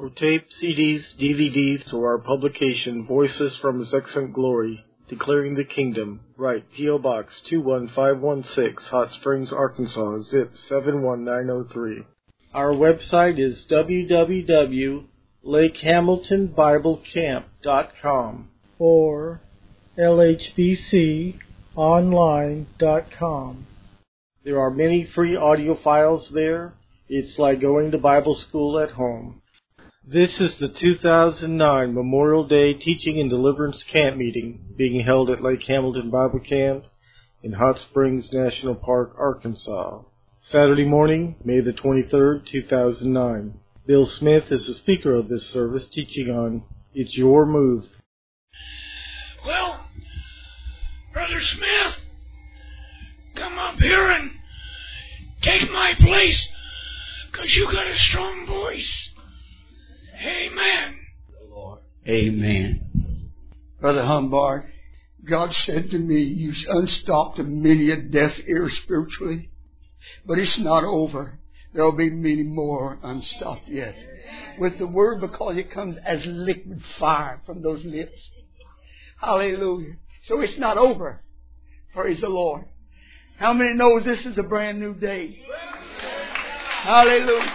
For tape, CDs, DVDs, or our publication, Voices from His Excellent Glory, Declaring the Kingdom, write P.O. Box 21516, Hot Springs, Arkansas, zip 71903. Our website is www.lakehamiltonbiblecamp.com or lhbconline.com. There are many free audio files there. It's like going to Bible school at home. This is the 2009 Memorial Day Teaching and Deliverance Camp Meeting being held at Lake Hamilton Bible Camp in Hot Springs National Park, Arkansas. Saturday morning, May the 23rd, 2009. Bill Smith is the speaker of this service, teaching on It's Your Move. Well, Brother Smith, come up here and take my place, 'cause you got a strong voice. Amen. Amen. Brother Humbard, God said to me, you unstopped many a deaf ear spiritually, but it's not over. There will be many more unstopped yet. With the word, because it comes as liquid fire from those lips. Hallelujah. So it's not over. Praise the Lord. How many knows this is a brand new day? Hallelujah.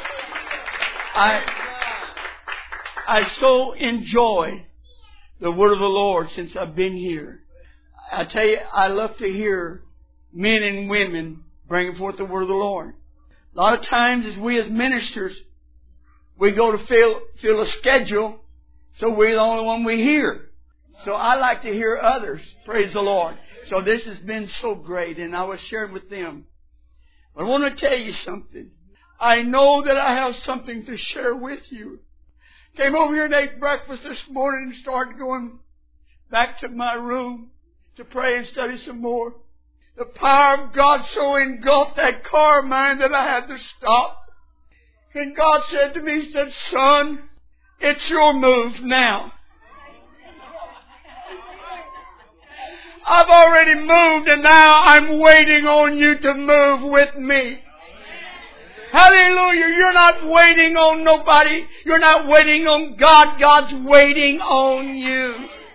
I so enjoy the word of the Lord since I've been here. I tell you, I love to hear men and women bringing forth the word of the Lord. A lot of times as we as ministers, we go to fill a schedule, so we're the only one we hear. So I like to hear others. Praise the Lord. So this has been so great, and I was sharing with them. But I want to tell you something. I know that I have something to share with you. Came over here and ate breakfast this morning and started going back to my room to pray and study some more. The power of God so engulfed that car of mine that I had to stop. And God said to me, He said, son, it's your move now. I've already moved and now I'm waiting on you to move with me. Hallelujah. You're not waiting on nobody. You're not waiting on God. God's waiting on you.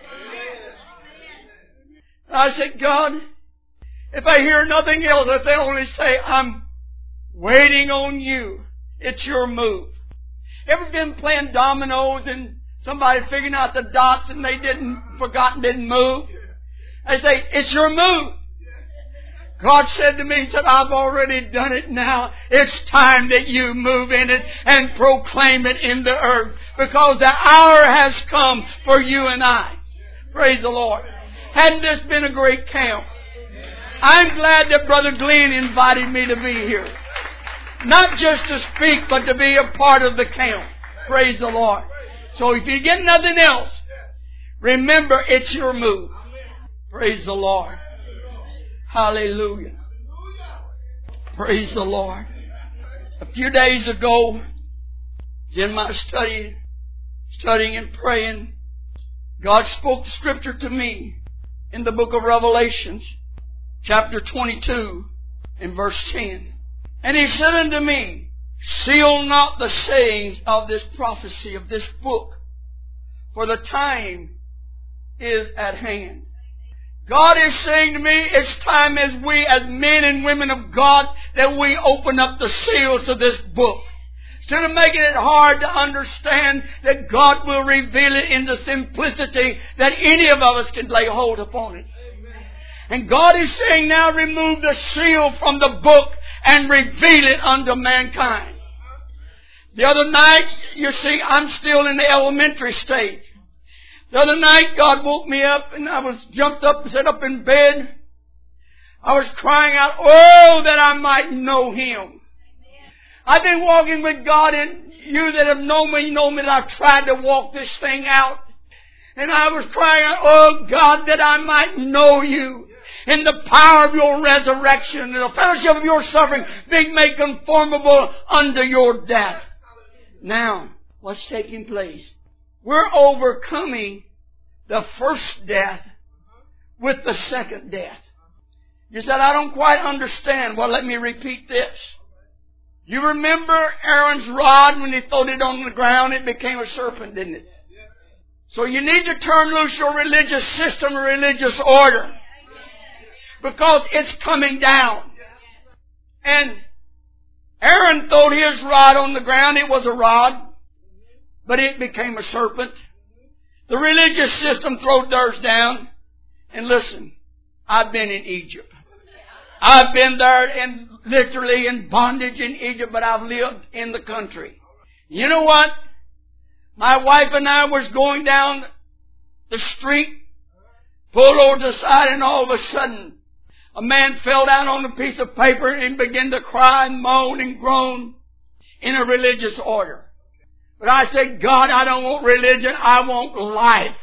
I said, God, if I hear nothing else, if they only say, I'm waiting on you, it's your move. Ever been playing dominoes and somebody figuring out the dots and they didn't move? I say, it's your move. God said to me, He said, I've already done it now. It's time that you move in it and proclaim it in the earth, because the hour has come for you and I. Praise the Lord. Hadn't this been a great camp? I'm glad that Brother Glenn invited me to be here. Not just to speak, but to be a part of the camp. Praise the Lord. So if you get nothing else, remember it's your move. Praise the Lord. Hallelujah. Praise the Lord. A few days ago, I was in my studying and praying. God spoke the scripture to me in the book of Revelations, chapter 22 and verse 10. And He said unto me, seal not the sayings of this prophecy, of this book, for the time is at hand. God is saying to me, it's time as we, as men and women of God, that we open up the seals of this book. Instead of making it hard to understand, that God will reveal it in the simplicity that any of us can lay hold upon it. And God is saying now, remove the seal from the book and reveal it unto mankind. The other night, you see, I'm still in the elementary stage. The other night, God woke me up and I was jumped up and sat up in bed. I was crying out, oh, that I might know Him. I've been walking with God, and you that have known me know me that I've tried to walk this thing out. And I was crying out, oh God, that I might know You in the power of Your resurrection and the fellowship of Your suffering, being made conformable unto Your death. Now, what's taking place? We're overcoming the first death with the second death. You said, I don't quite understand. Well, let me repeat this. You remember Aaron's rod when he threw it on the ground, it became a serpent, didn't it? So you need to turn loose your religious system or religious order. Because it's coming down. And Aaron threw his rod on the ground. It was a rod. But it became a serpent. The religious system threw theirs down. And listen, I've been in Egypt. I've been there and literally in bondage in Egypt, but I've lived in the country. You know what? My wife and I was going down the street, pulled over to the side, and all of a sudden, a man fell down on a piece of paper and began to cry and moan and groan in a religious order. But I said, God, I don't want religion. I want life.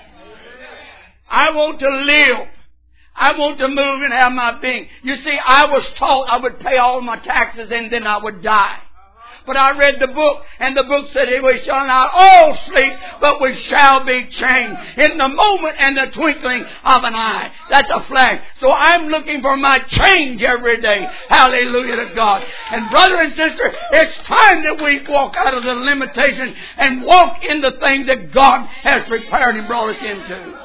I want to live. I want to move and have my being. You see, I was taught I would pay all my taxes and then I would die. But I read the book, and the book said, we shall not all sleep, but we shall be changed in the moment and the twinkling of an eye. That's a flag. So I'm looking for my change every day. Hallelujah to God. And brother and sister, it's time that we walk out of the limitations and walk in the things that God has prepared and brought us into.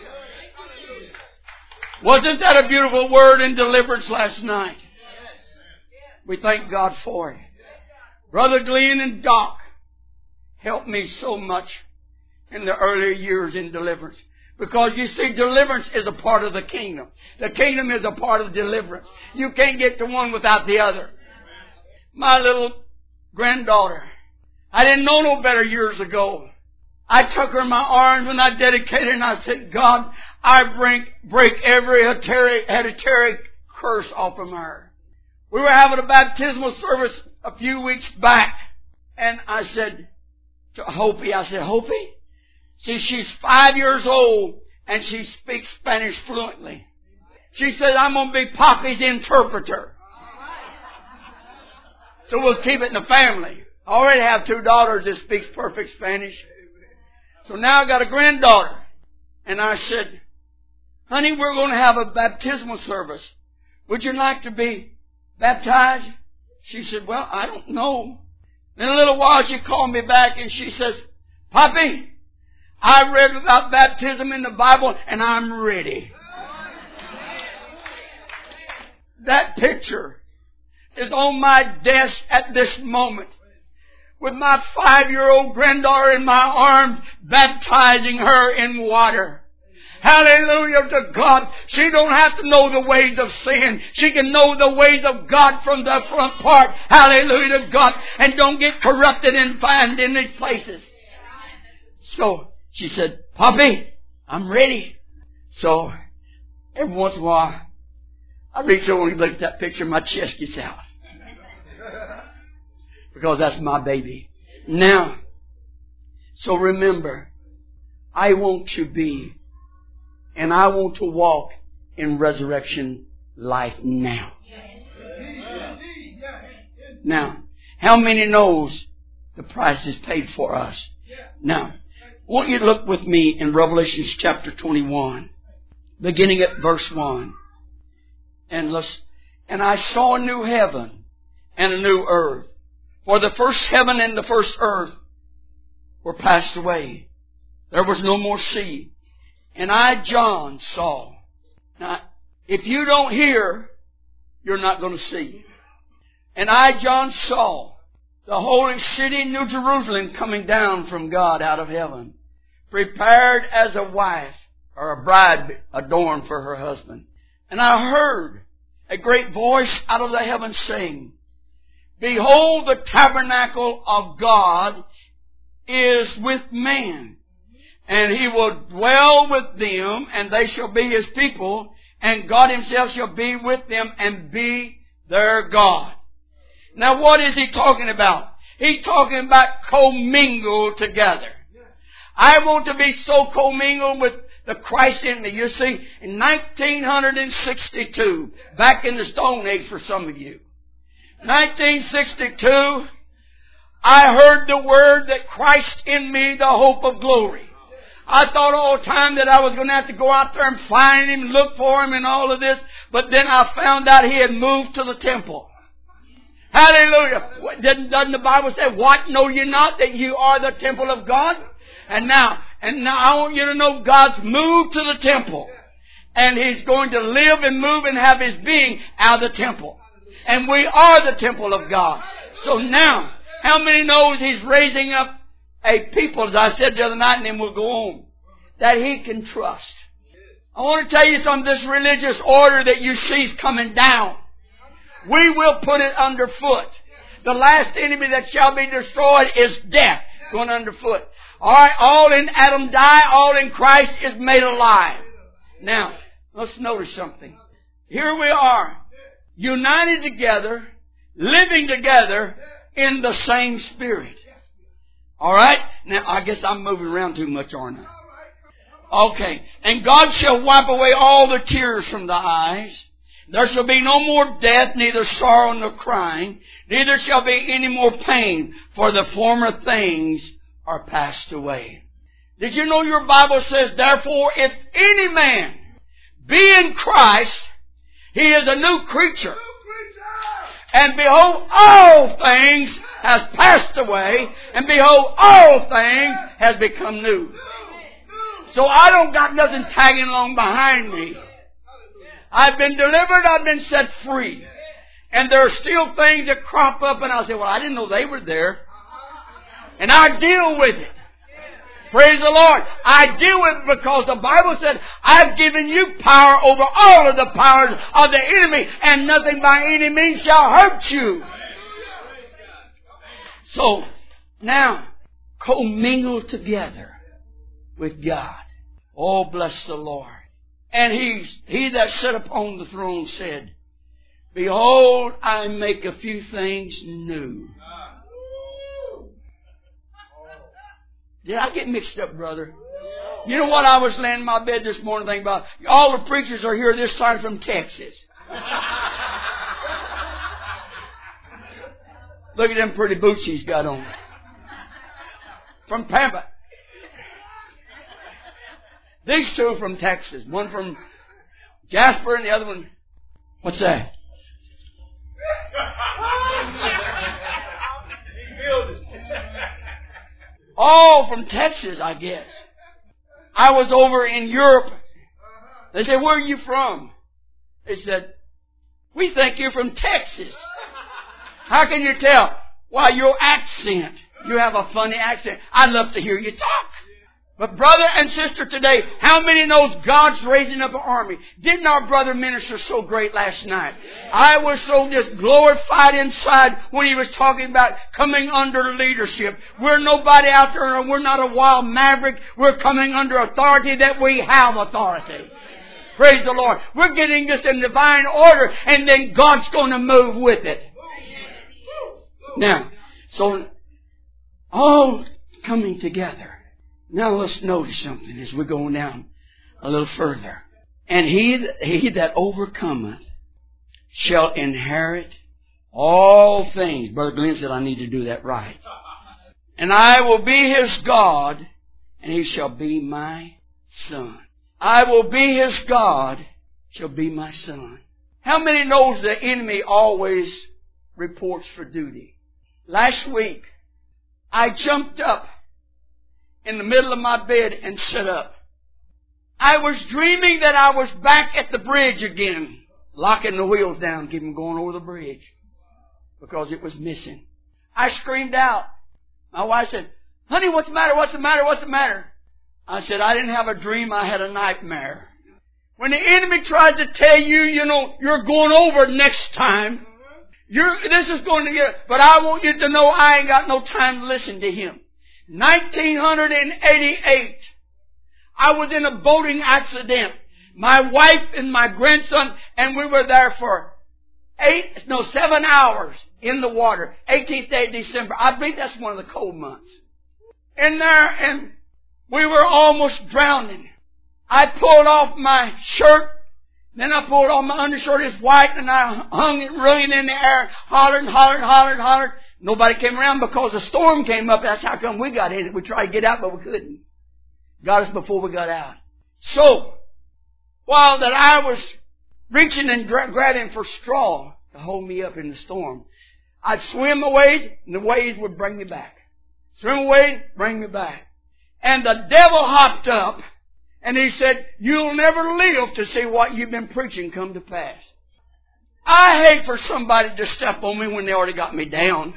Wasn't that a beautiful word in deliverance last night? We thank God for it. Brother Glenn and Doc helped me so much in the earlier years in deliverance. Because you see, deliverance is a part of the kingdom. The kingdom is a part of deliverance. You can't get to one without the other. My little granddaughter, I didn't know no better years ago. I took her in my arms when I dedicated her and I said, God, I break every hereditary curse off of her. We were having a baptismal service a few weeks back, and I said to Hopi, Hopi, see, she's 5 years old and she speaks Spanish fluently. She said, I'm going to be Poppy's interpreter. So we'll keep it in the family. I already have 2 daughters that speaks perfect Spanish. So now I got a granddaughter. And I said, honey, we're going to have a baptismal service. Would you like to be baptized? She said, well, I don't know. In a little while she called me back and she says, Poppy, I read about baptism in the Bible and I'm ready. That picture is on my desk at this moment with my 5-year-old granddaughter in my arms, baptizing her in water. Hallelujah to God. She don't have to know the ways of sin. She can know the ways of God from the front part. Hallelujah to God. And don't get corrupted and find in these places. So she said, Poppy, I'm ready. So every once in a while, I reach over and look at that picture, my chest gets out. Because that's my baby. Now, so remember, I want to be and I want to walk in resurrection life now. Now, how many knows the price is paid for us? Now, I want you to look with me in Revelation chapter 21, beginning at verse 1. And I saw a new heaven and a new earth. For the first heaven and the first earth were passed away. There was no more sea. And I, John, saw. Now, if you don't hear, you're not going to see. And I, John, saw the holy city, New Jerusalem, coming down from God out of heaven, prepared as a wife or a bride adorned for her husband. And I heard a great voice out of the heavens saying, Behold, the tabernacle of God is with man. And He will dwell with them, and they shall be His people, and God Himself shall be with them and be their God. Now what is He talking about? He's talking about commingled together. I want to be so commingled with the Christ in me. You see, in 1962, back in the Stone Age for some of you, 1962, I heard the word that Christ in me, the hope of glory. I thought all the time that I was going to have to go out there and find Him and look for Him and all of this. But then I found out He had moved to the temple. Hallelujah. Doesn't the Bible say, what, know you not that you are the temple of God? And now I want you to know God's moved to the temple. And He's going to live and move and have His being out of the temple. And we are the temple of God. So now, how many knows He's raising up a people, as I said the other night, and then we'll go on, that He can trust. I want to tell you something, this religious order that you see is coming down. We will put it underfoot. The last enemy that shall be destroyed is death, going underfoot. Alright, all in Adam die, all in Christ is made alive. Now, let's notice something. Here we are, united together, living together in the same Spirit. Alright? Now, I guess I'm moving around too much, aren't I? Okay. And God shall wipe away all the tears from the eyes. There shall be no more death, neither sorrow nor crying. Neither shall be any more pain, for the former things are passed away. Did you know your Bible says, therefore, if any man be in Christ, he is a new creature. And behold, all things has passed away, and behold, all things has become new. So I don't got nothing tagging along behind me. I've been delivered, I've been set free. And there are still things that crop up, and I'll say, well, I didn't know they were there. And I deal with it. Praise the Lord. I deal with it because the Bible said, I've given you power over all of the powers of the enemy, and nothing by any means shall hurt you. So, now, commingle together with God. Oh, bless the Lord. And he that sat upon the throne said, behold, I make a few things new. Did I get mixed up, brother? You know what? I was laying in my bed this morning thinking about, all the preachers are here this time from Texas. Look at them pretty boots he's got on. From Pampa. These two from Texas. One from Jasper and the other one. What's that? All from Texas, I guess. I was over in Europe. They said, where are you from? They said, we think you're from Texas. How can you tell? Why, your accent. You have a funny accent. I'd love to hear you talk. But brother and sister today, how many knows God's raising up an army? Didn't our brother minister so great last night? I was so just glorified inside when he was talking about coming under leadership. We're nobody out there, and we're not a wild maverick. We're coming under authority that we have authority. Praise the Lord. We're getting this in divine order, and then God's going to move with it. Now, so all coming together. Now let's notice something as we're going down a little further. And he that overcometh shall inherit all things. Brother Glenn said I need to do that right. And I will be his God, and he shall be my son. I will be his God, shall be my son. How many knows the enemy always reports for duty? Last week, I jumped up in the middle of my bed and sat up. I was dreaming that I was back at the bridge again, locking the wheels down, keeping them going over the bridge, because it was missing. I screamed out. My wife said, honey, what's the matter? What's the matter? What's the matter? I said, I didn't have a dream. I had a nightmare. When the enemy tries to tell you, you're going over next time, this is going to get, but I want you to know I ain't got no time to listen to him. 1988, I was in a boating accident. My wife and my grandson, and we were there for 7 hours in the water. 18th day of December. I believe that's one of the cold months. In there, and we were almost drowning. I pulled off my shirt. Then I pulled off my undershirt. It's white, and I hung it really in the air, hollered. Nobody came around because a storm came up. That's how come we got in it. We tried to get out, but we couldn't. Got us before we got out. So, while that I was reaching and grabbing for straw to hold me up in the storm, I'd swim away, and the waves would bring me back. Swim away, bring me back. And the devil hopped up, and he said, you'll never live to see what you've been preaching come to pass. I hate for somebody to step on me when they already got me down.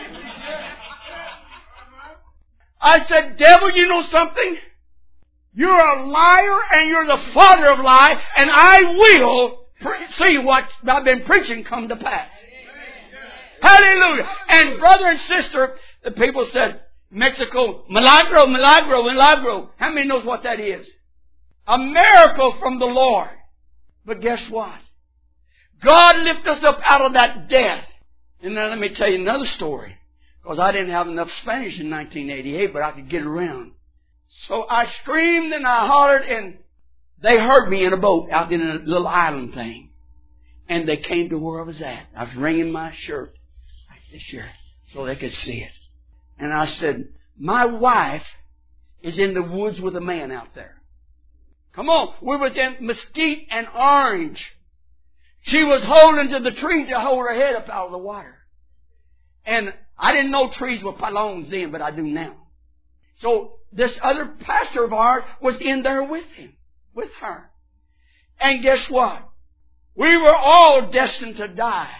I said, devil, you know something? You're a liar and you're the father of lies, and I will see what I've been preaching come to pass. Hallelujah. And brother and sister, the people said, Mexico, milagro, milagro, milagro. How many knows what that is? A miracle from the Lord. But guess what? God lifted us up out of that death. And now let me tell you another story. Because I didn't have enough Spanish in 1988, but I could get around. So I screamed and I hollered, and they heard me in a boat out in a little island thing. And they came to where I was at. I was wringing my shirt like this here so they could see it. And I said, my wife is in the woods with a man out there. Come on. We was in mesquite and orange. She was holding to the tree to hold her head up out of the water. And I didn't know trees were palones then, but I do now. So this other pastor of ours was in there with him, with her. And guess what? We were all destined to die.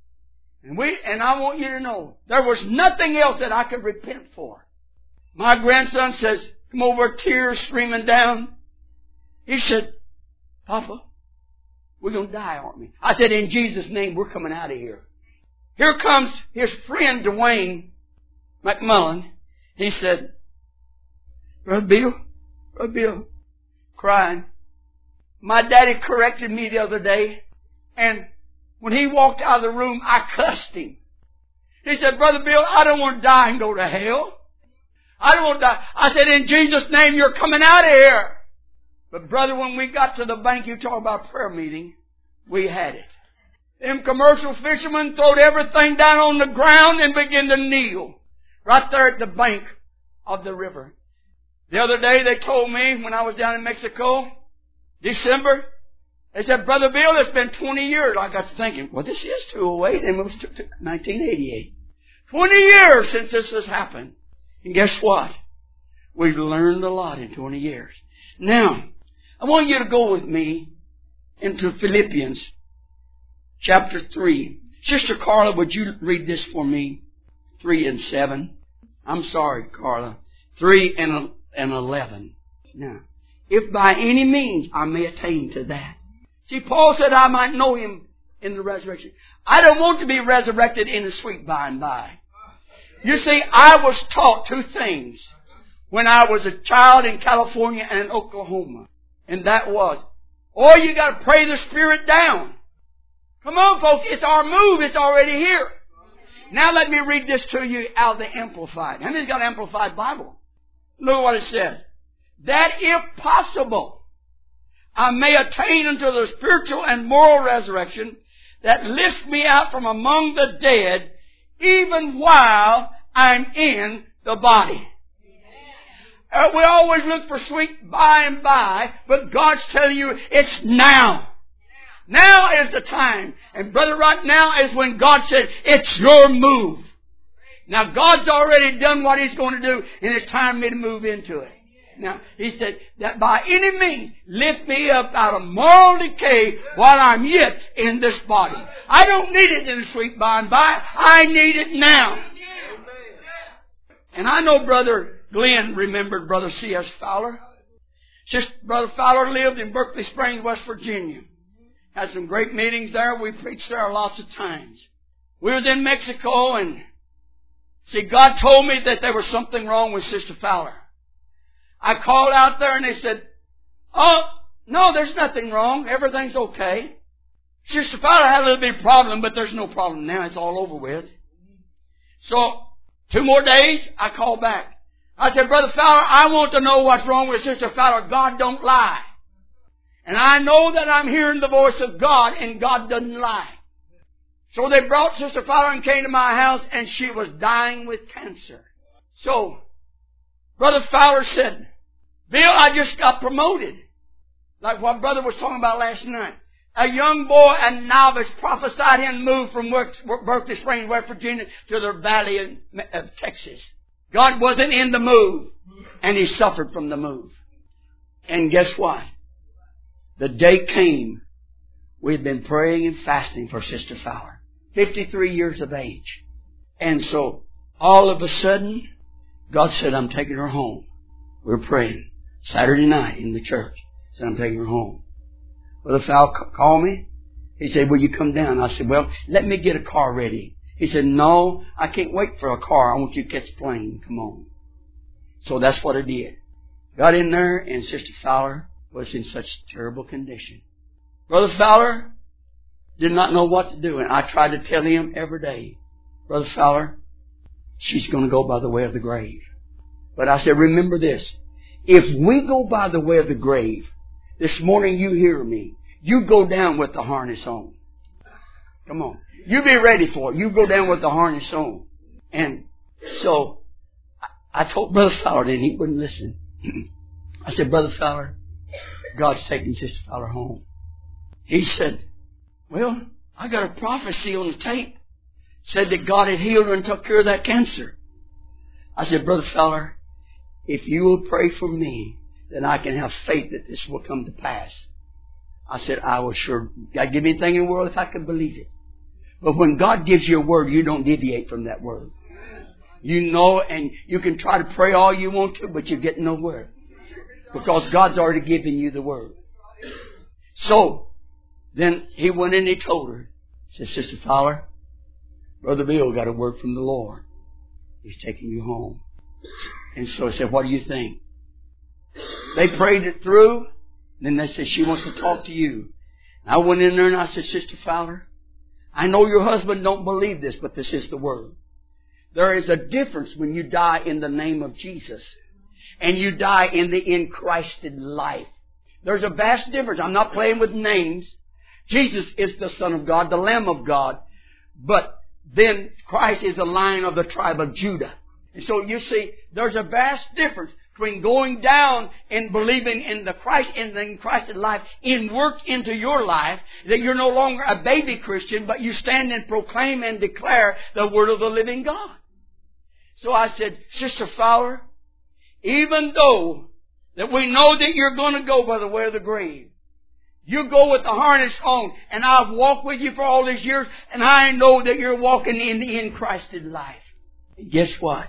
And I want you to know, there was nothing else that I could repent for. My grandson says, come over, tears streaming down. He said, Papa, we're going to die, aren't we? I said, in Jesus' name, we're coming out of here. Here comes his friend, Dwayne McMullen. He said, Brother Bill, crying. My daddy corrected me the other day, and when he walked out of the room, I cussed him. He said, Brother Bill, I don't want to die and go to hell. I don't want to die. I said, in Jesus' name, you're coming out of here. But brother, when we got to the bank, you talk about prayer meeting, we had it. Them commercial fishermen throwed everything down on the ground and began to kneel right there at the bank of the river. The other day they told me when I was down in Mexico, December, they said, Brother Bill, it's been 20 years. I got to thinking, well, this is 208 and it was 1988. 20 years since this has happened. And guess what? We've learned a lot in 20 years. Now, I want you to go with me into Philippians chapter 3. Sister Carla, would you read this for me? 3 and 7. I'm sorry, Carla. 3 and 11. Now, if by any means I may attain to that. See, Paul said I might know Him in the resurrection. I don't want to be resurrected in the sweet by and by. You see, I was taught two things when I was a child in California and in Oklahoma. And that was, oh, you got to pray the Spirit down. Come on, folks. It's our move. It's already here. Now let me read this to you out of the Amplified. How many's got an Amplified Bible? Look at what it says. That if possible, I may attain unto the spiritual and moral resurrection that lifts me out from among the dead, even while I'm in the body. We always look for sweet by and by, but God's telling you it's now. Now is the time. And brother, right now is when God said, it's your move. Now God's already done what He's going to do, and it's time for me to move into it. Now, He said that by any means, lift me up out of moral decay while I'm yet in this body. I don't need it in the sweet by and by. I need it now. And I know Brother Glenn remembered Brother C.S. Fowler. Brother Fowler lived in Berkeley Springs, West Virginia. Had some great meetings there. We preached there lots of times. We was in Mexico, and see, God told me that there was something wrong with Sister Fowler. I called out there and they said, oh, no, there's nothing wrong. Everything's okay. Sister Fowler had a little bit of problem, but there's no problem now. It's all over with. So, 2 more days, I called back. I said, Brother Fowler, I want to know what's wrong with Sister Fowler. God don't lie. And I know that I'm hearing the voice of God, and God doesn't lie. So they brought Sister Fowler and came to my house, and she was dying with cancer. So, Brother Fowler said, Bill, I just got promoted. Like what Brother was talking about last night. A young boy, a novice, prophesied him moved from Berkeley Springs, West Virginia, to the valley of Texas. God wasn't in the move, and he suffered from the move. And guess what? The day came. We'd been praying and fasting for Sister Fowler, 53 years of age. And so, all of a sudden, God said, I'm taking her home. We're praying Saturday night in the church. Said, I'm taking her home. Brother Fowler called me. He said, will you come down? I said, well, let me get a car ready. He said, no, I can't wait for a car. I want you to catch a plane. Come on. So that's what I did. Got in there, and Sister Fowler was in such terrible condition. Brother Fowler did not know what to do, and I tried to tell him every day, Brother Fowler, she's going to go by the way of the grave. But I said, remember this. If we go by the way of the grave, this morning you hear me, you go down with the harness on. Come on. You be ready for it. You go down with the harness on. And so I told Brother Fowler, and he wouldn't listen. I said, Brother Fowler, God's taking Sister Fowler home. He said, well, I got a prophecy on the tape. Said that God had healed her and took care of that cancer. I said, Brother Fowler, if you will pray for me, then I can have faith that this will come to pass. I said, I will sure. God give me anything in the world if I could believe it. But when God gives you a word, you don't deviate from that word. You know, and you can try to pray all you want to, but you get nowhere. Because God's already given you the word. So, then he went in and he told her, he said, Sister Fowler, Brother Bill got a word from the Lord. He's taking you home. And so I said, what do you think? They prayed it through. Then they said, she wants to talk to you. I went in there and I said, Sister Fowler, I know your husband don't believe this, but this is the word. There is a difference when you die in the name of Jesus and you die in the in-Christed life. There's a vast difference. I'm not playing with names. Jesus is the Son of God, the Lamb of God. But then Christ is the Lion of the tribe of Judah. And so you see, there's a vast difference between going down and believing in the Christ, in the Christed life, in work into your life, that you're no longer a baby Christian, but you stand and proclaim and declare the Word of the living God. So I said, Sister Fowler, even though that we know that you're going to go by the way of the grave, you go with the harness on, and I've walked with you for all these years, and I know that you're walking in the in-Christed life. And guess what?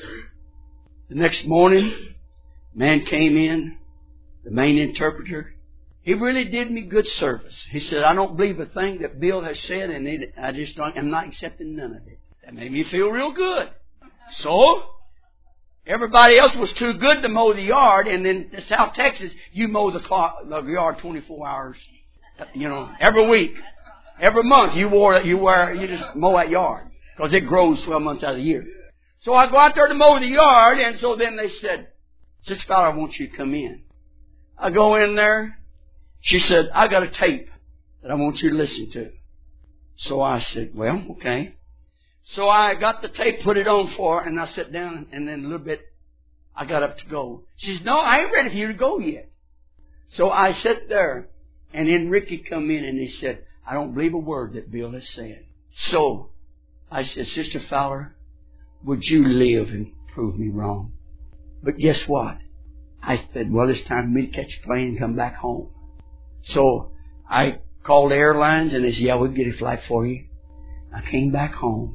The next morning, man came in, the main interpreter. He really did me good service. He said, I don't believe a thing that Bill has said, and I'm not accepting none of it. That made me feel real good. So, everybody else was too good to mow the yard, and in South Texas, you mow the yard 24 hours, every week. Every month, you just mow that yard, because it grows 12 months out of the year. So I go out there to mow the yard, and so then they said, Sister Fowler, I want you to come in. I go in there. She said, I got a tape that I want you to listen to. So I said, well, okay. So I got the tape, put it on for her, and I sat down, and then a little bit, I got up to go. She said, no, I ain't ready for you to go yet. So I sat there, and then Ricky come in, and he said, I don't believe a word that Bill has said. So I said, Sister Fowler, would you live and prove me wrong? But guess what? I said, well, it's time for me to catch a plane and come back home. So I called the airlines, and they said, yeah, we'll get a flight for you. I came back home.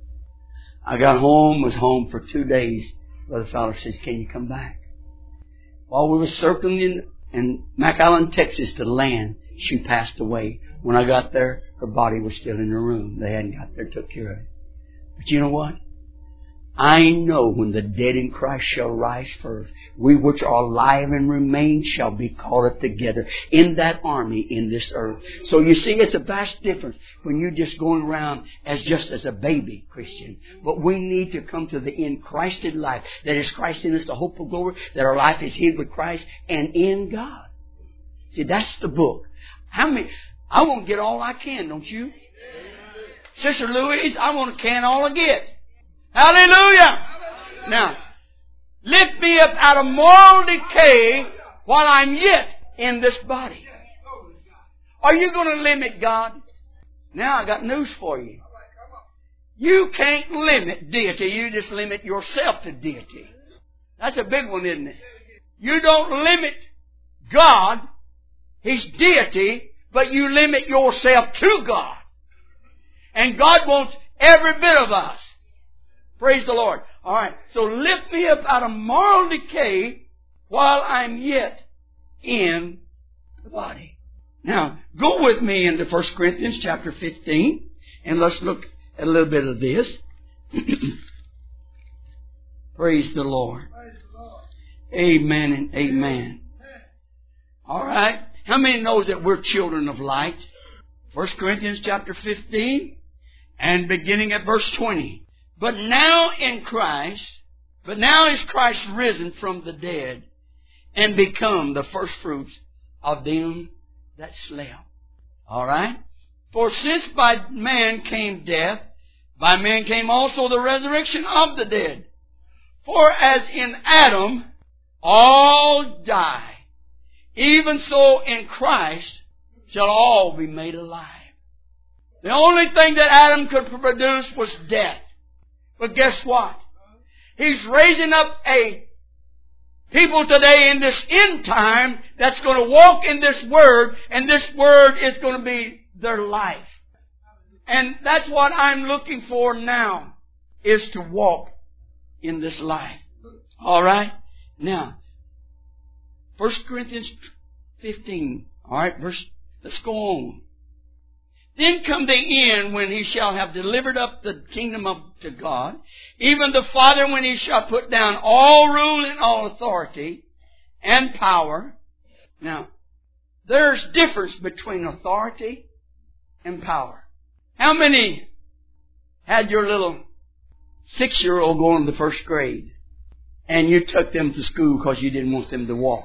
I got home, was home for 2 days. Brother Fowler says, can you come back? While we were circling in McAllen, Texas to land, she passed away. When I got there, her body was still in the room. They hadn't got there, took care of it. But you know what? I know when the dead in Christ shall rise first, we which are alive and remain shall be caught up together in that army in this earth. So you see, it's a vast difference when you're just going around just as a baby Christian. But we need to come to the in-Christed life. That is Christ in us, the hope of glory. That our life is hid with Christ and in God. See, that's the book. I want to get all I can, don't you? Sister Louise, I want to can all I get. Hallelujah! Now, lift me up out of moral decay while I'm yet in this body. Are you going to limit God? Now I got news for you. You can't limit deity. You just limit yourself to deity. That's a big one, isn't it? You don't limit God, His deity, but you limit yourself to God. And God wants every bit of us. Praise the Lord. All right. So lift me up out of moral decay while I'm yet in the body. Now, go with me into 1 Corinthians chapter 15, and let's look at a little bit of this. Praise the Lord. Amen and amen. All right. How many knows that we're children of light? 1 Corinthians chapter 15 and beginning at verse 20. But now is Christ risen from the dead and become the firstfruits of them that slept. All right. For since by man came death, by man came also the resurrection of the dead. For as in Adam all die, even so in Christ shall all be made alive. The only thing that Adam could produce was death. But guess what? He's raising up a people today in this end time that's going to walk in this Word, and this Word is going to be their life. And that's what I'm looking for now, is to walk in this life. All right? Now, 1 Corinthians 15. All right, let's go on. Then come the end, when He shall have delivered up the kingdom to God, even the Father, when He shall put down all rule and all authority and power. Now, there's difference between authority and power. How many had your little 6-year-old going to the first grade and you took them to school because you didn't want them to walk?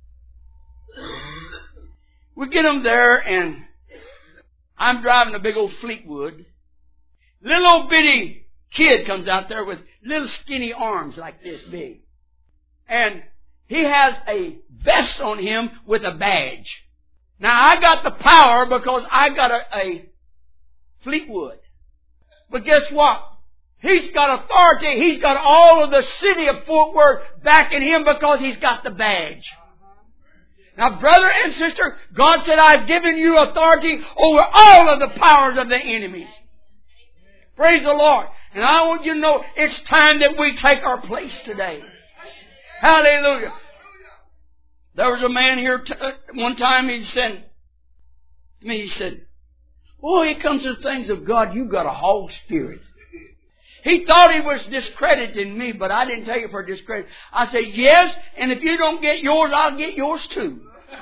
We get them there, and I'm driving a big old Fleetwood. Little old bitty kid comes out there with little skinny arms like this big. And he has a vest on him with a badge. Now I got the power because I got a Fleetwood. But guess what? He's got authority. He's got all of the city of Fort Worth backing him because he's got the badge. Now, brother and sister, God said, I've given you authority over all of the powers of the enemies. Praise the Lord. And I want you to know it's time that we take our place today. Hallelujah. There was a man here one time, he said to me, he said, oh, here comes the things of God, you've got a hog spirit. He thought he was discrediting me, but I didn't take it for discredit. I said, yes, and if you don't get yours, I'll get yours too.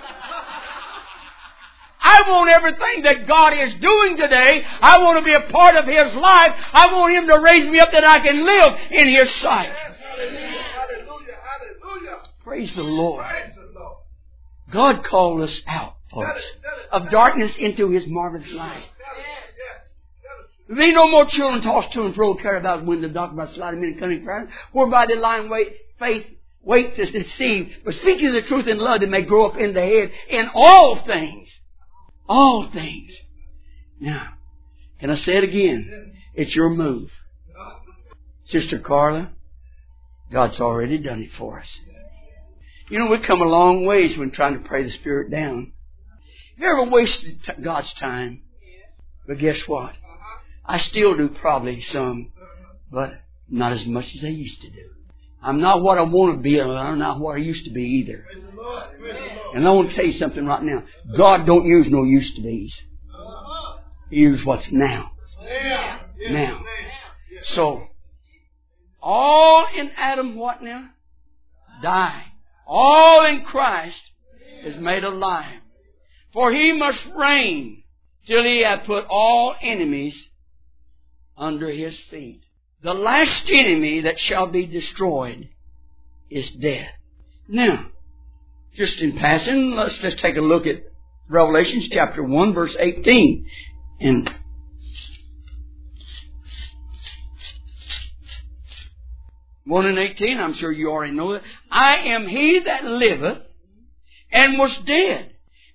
I want everything that God is doing today. I want to be a part of His life. I want Him to raise me up that I can live in His sight. Hallelujah, hallelujah. Praise the Lord. God called us out, folks, of darkness into His marvelous light. There ain't no more children tossed to and fro, carried about the wind of doctrine by sleight of men and cunning crafty, whereby they lie in wait to deceive. But speaking of the truth in love, that may grow up in the head in all things. All things. Now, can I say it again? It's your move. Sister Carla, God's already done it for us. You know, we've come a long ways when trying to pray the Spirit down. Have you ever wasted God's time? But guess what? I still do probably some, but not as much as I used to do. I'm not what I want to be, and I'm not what I used to be either. And I want to tell you something right now. God don't use no used to be's. He uses what's now. Now. So, all in Adam what now? Die. All in Christ is made alive. For He must reign till He hath put all enemies under His feet. The last enemy that shall be destroyed is death. Now, just in passing, let's just take a look at Revelation chapter 1, verse 18. And 1 and 18, I'm sure you already know that. I am He that liveth and was dead,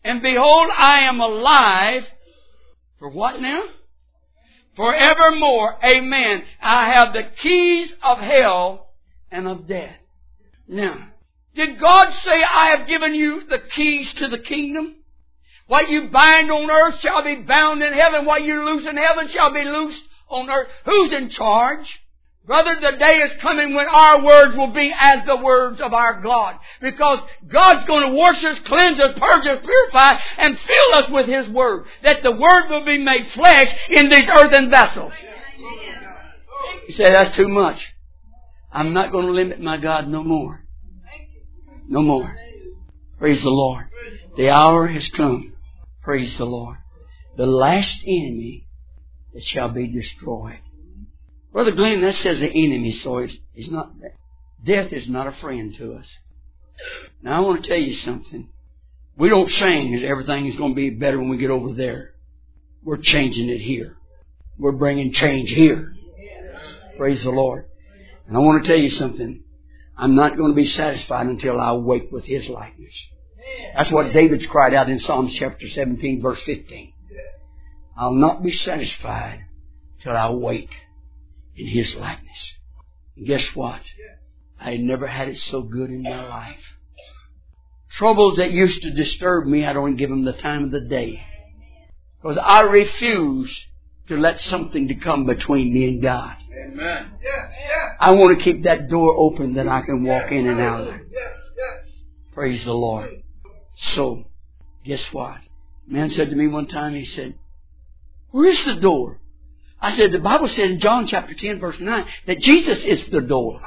And behold, I am alive. For what now? Forevermore. Amen. I have the keys of hell and of death. Now, did God say, I have given you the keys to the kingdom? What you bind on earth shall be bound in heaven. What you loose in heaven shall be loosed on earth. Who's in charge? Brother, the day is coming when our words will be as the words of our God. Because God's going to wash us, cleanse us, purge us, purify, and fill us with His Word. That the Word will be made flesh in these earthen vessels. You say, that's too much. I'm not going to limit my God no more. No more. Praise the Lord. The hour has come. Praise the Lord. The last enemy that shall be destroyed. Brother Glenn, that says the enemy, so it's not, death is not a friend to us. Now I want to tell you something. We don't sing as everything is going to be better when we get over there. We're changing it here. We're bringing change here. Praise the Lord. And I want to tell you something. I'm not going to be satisfied until I awake with His likeness. That's what David's cried out in Psalms chapter 17, verse 15. I'll not be satisfied till I awake in His likeness. And guess what? I had never had it so good in my life. Troubles that used to disturb me, I don't give them the time of the day. Because I refuse to let something to come between me and God. Amen. I want to keep that door open that I can walk in and out of. Praise the Lord. So, guess what? A man said to me one time, he said, where's the door? I said, the Bible says in John chapter 10 verse 9 that Jesus is the door.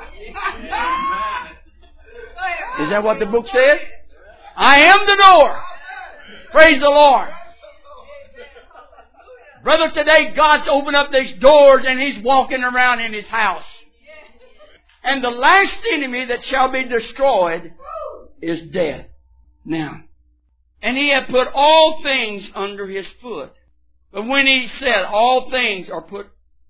Is that what the book says? I am the door. Praise the Lord. Brother, today God's opened up these doors and He's walking around in His house. And the last enemy that shall be destroyed is death. Now, and He hath put all things under His foot. But when He said all things are put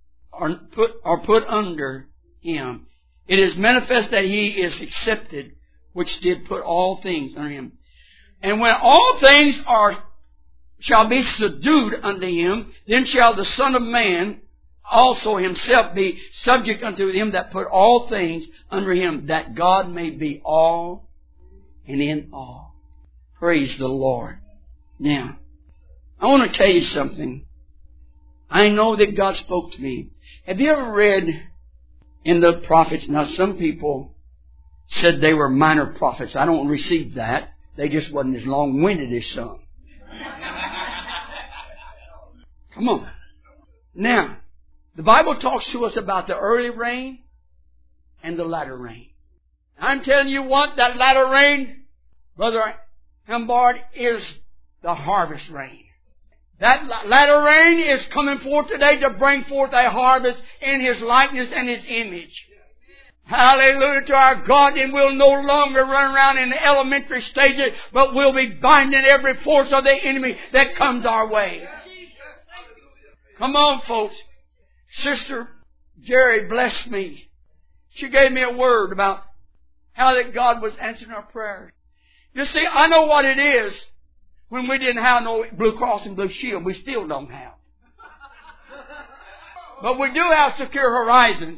under Him, it is manifest that He is accepted, which did put all things under Him. And when all things shall be subdued unto Him, then shall the Son of Man also Himself be subject unto Him that put all things under Him, that God may be all and in all. Praise the Lord. Now, I want to tell you something. I know that God spoke to me. Have you ever read in the prophets? Now, some people said they were minor prophets. I don't receive that. They just wasn't as long-winded as some. Come on. Now, the Bible talks to us about the early rain and the latter rain. I'm telling you what, that latter rain, Brother Humbard, is the harvest rain. That latter rain is coming forth today to bring forth a harvest in His likeness and His image. Hallelujah to our God. And we'll no longer run around in the elementary stages, but we'll be binding every force of the enemy that comes our way. Come on, folks. Sister Jerry blessed me. She gave me a word about how that God was answering our prayers. You see, I know what it is when we didn't have no Blue Cross and Blue Shield. We still don't have. But we do have Secure Horizons.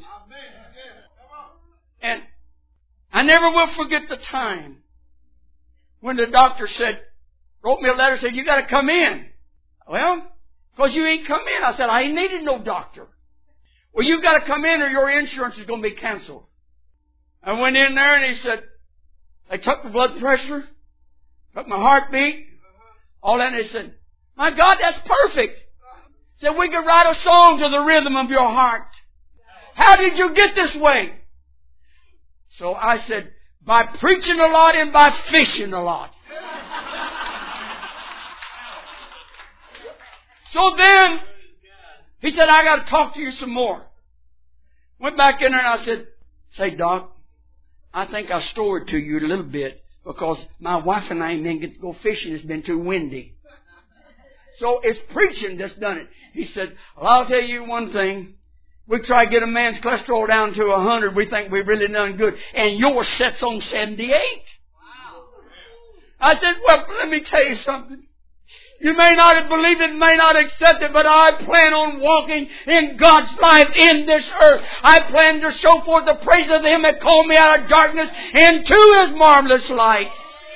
And I never will forget the time when the doctor wrote me a letter, said, you got to come in. Well, because you ain't come in. I said, I ain't needed no doctor. Well, you got to come in or your insurance is going to be canceled. I went in there and he said, they took my blood pressure, took my heartbeat, all that. And they said, my God, that's perfect. Said, we could write a song to the rhythm of your heart. How did you get this way? So I said, by preaching a lot and by fishing a lot. So then, he said, I got to talk to you some more. Went back in there and I said, say, Doc, I think I stored to you a little bit because my wife and I didn't get to go fishing. It's been too windy. So it's preaching that's done it. He said, well, I'll tell you one thing. We try to get a man's cholesterol down to 100. We think we've really done good. And yours sets on 78. Wow. I said, well, let me tell you something. You may not have believed it, may not accept it, but I plan on walking in God's life in this earth. I plan to show forth the praise of Him that called me out of darkness into His marvelous light.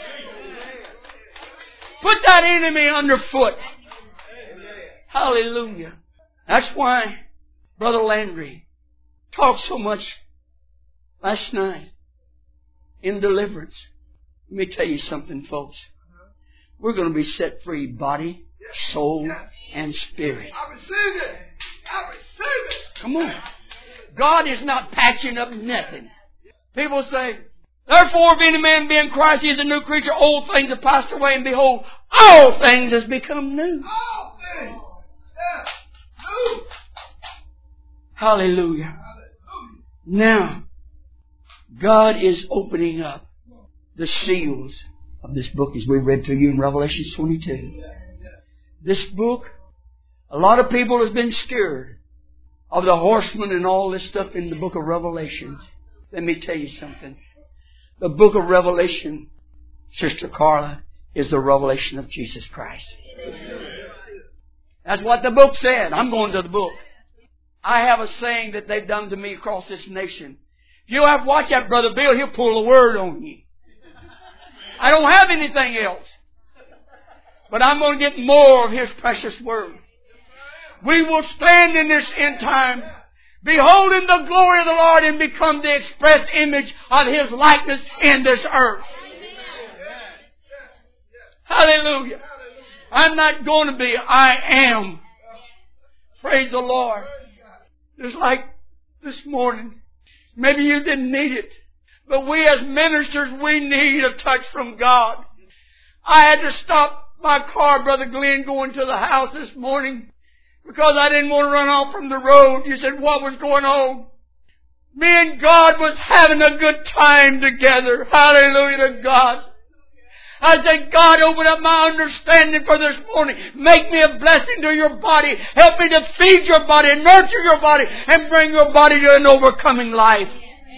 Put that enemy underfoot. Hallelujah. That's why Brother Landry talked so much last night in deliverance. Let me tell you something, folks. We're going to be set free, body, soul, and spirit. I receive it. I receive it. Come on. God is not patching up nothing. People say, therefore, if any man be in Christ, he is a new creature. Old things have passed away, and behold, all things has become new. All things. Yeah. New. Hallelujah. Hallelujah. Now, God is opening up the seals of this book, as we read to you in Revelation 22. This book, a lot of people has been scared of the horsemen and all this stuff in the book of Revelation. Let me tell you something. The book of Revelation, Sister Carla, is the revelation of Jesus Christ. That's what the book said. I'm going to the book. I have a saying that they've done to me across this nation. If you have to watch that Brother Bill, he'll pull a word on you. I don't have anything else. But I'm going to get more of His precious word. We will stand in this end time, beholding the glory of the Lord, and become the express image of His likeness in this earth. Hallelujah. I'm not going to be, I am. Praise the Lord. Just like this morning. Maybe you didn't need it. But we as ministers, we need a touch from God. I had to stop my car, Brother Glenn, going to the house this morning because I didn't want to run off from the road. You said, what was going on? Me and God was having a good time together. Hallelujah to God. I said, God, open up my understanding for this morning. Make me a blessing to your body. Help me to feed your body, nurture your body, and bring your body to an overcoming life.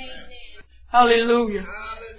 Hallelujah.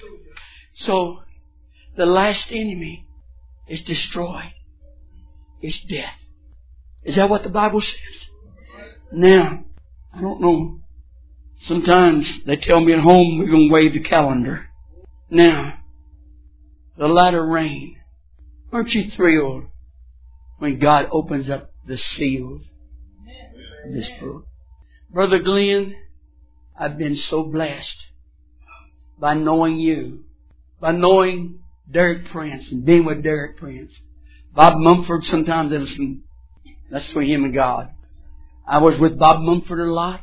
So, the last enemy is destroyed. It's death. Is that what the Bible says? Now, I don't know. Sometimes they tell me at home we're going to wave the calendar. Now, the latter rain. Aren't you thrilled when God opens up the seals of this book? Brother Glenn, I've been so blessed by knowing you, by knowing Derek Prince and being with Derek Prince. Bob Mumford, sometimes that's between him and God. I was with Bob Mumford a lot.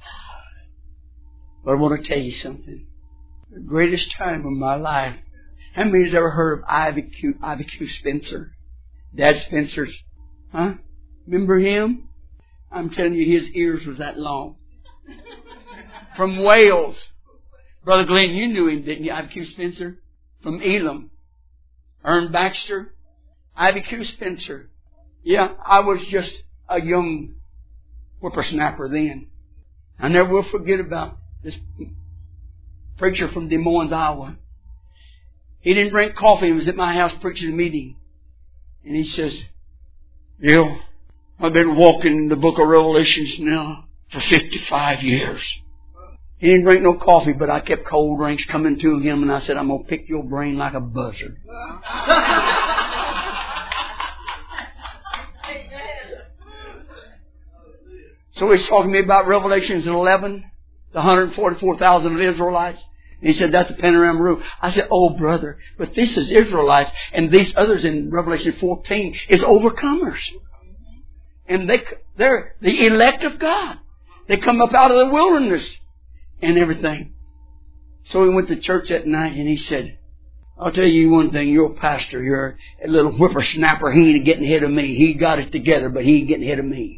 But I want to tell you something. The greatest time of my life. How many has ever heard of Ivy Q Spencer? Dad Spencer's, huh? Remember him? I'm telling you, his ears was that long. From Wales. Brother Glenn, you knew him, didn't you? Ivy Q Spencer? From Elam. Ern Baxter. Ivy Q Spencer. Yeah, I was just a young whippersnapper then. I never will forget about this preacher from Des Moines, Iowa. He didn't drink coffee. He was at my house preaching a meeting. And he says, Bill, I've been walking in the book of Revelations now for 55 years. He didn't drink no coffee, but I kept cold drinks coming to him, and I said, I'm going to pick your brain like a buzzard. So he's talking to me about Revelations 11, the 144,000 of Israelites. And he said, that's a panorama roof. I said, oh, brother, but this is Israelites, and these others in Revelation 14 is overcomers. And they're the elect of God. They come up out of the wilderness and everything. So he went to church that night, and he said, I'll tell you one thing, you're a pastor, you're a little whippersnapper, he ain't getting ahead of me. He got it together, but he ain't getting ahead of me.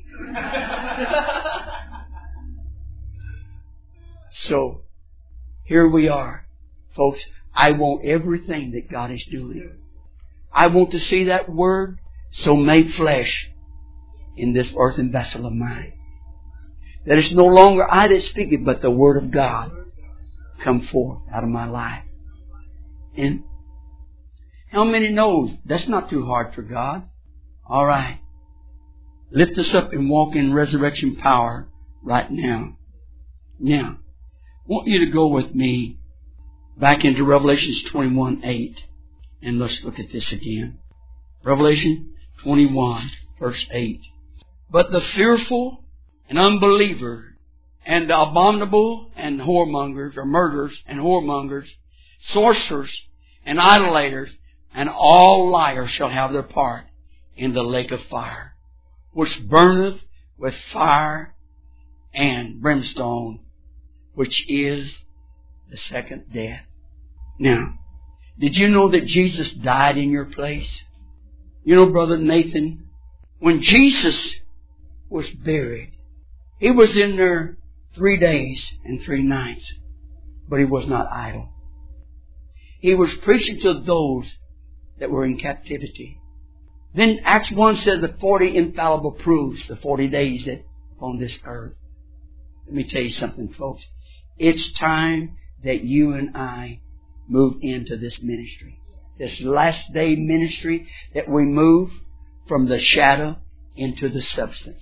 So, here we are. Folks, I want everything that God is doing. I want to see that Word so made flesh in this earthen vessel of mine. That it's no longer I that speak it, but the Word of God come forth out of my life. And How many knows that's not too hard for God? All right. Lift us up and walk in resurrection power right now. Now, I want you to go with me back into Revelation 21:8. And let's look at this again. Revelation 21, verse 8. But the fearful and unbeliever and the abominable and whoremongers, or murderers and whoremongers, sorcerers and idolaters, and all liars shall have their part in the lake of fire, which burneth with fire and brimstone, which is the second death. Now, did you know that Jesus died in your place? You know, Brother Nathan, when Jesus was buried, He was in there 3 days and 3 nights, but He was not idle. He was preaching to those that were in captivity. Then Acts 1 says the 40 infallible proofs, the 40 days that on this earth. Let me tell you something, folks. It's time that you and I move into this ministry. This last day ministry, that we move from the shadow into the substance.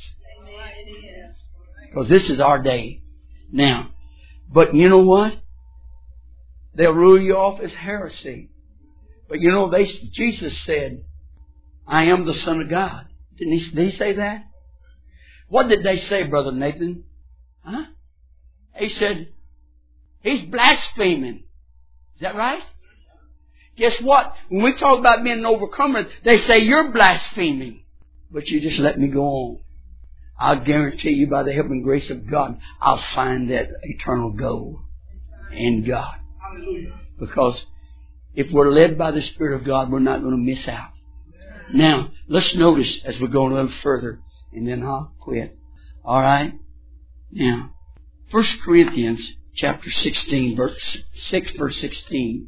Because this is our day now. But you know what? They'll rule you off as heresy. But you know, Jesus said, I am the Son of God. Did he say that? What did they say, Brother Nathan? Huh? He said, He's blaspheming. Is that right? Guess what? When we talk about being an overcomer, they say you're blaspheming. But you just let me go on. I'll guarantee you, by the help and grace of God, I'll find that eternal goal in God. Because if we're led by the Spirit of God, we're not going to miss out. Now, let's notice as we go a little further, and then I'll quit. All right? Now, 1 Corinthians chapter 16, verse 6, verse 16.